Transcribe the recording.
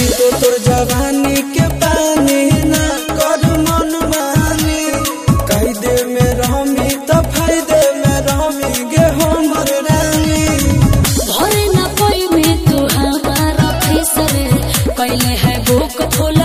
तो तोर जवानी के पानी ना कर मन मानी। कायदे में रहमी तो फायदे में रहमी गे हमर रानी। भरे ना कोई में तू हमारा फैसले कैले है बुक फुल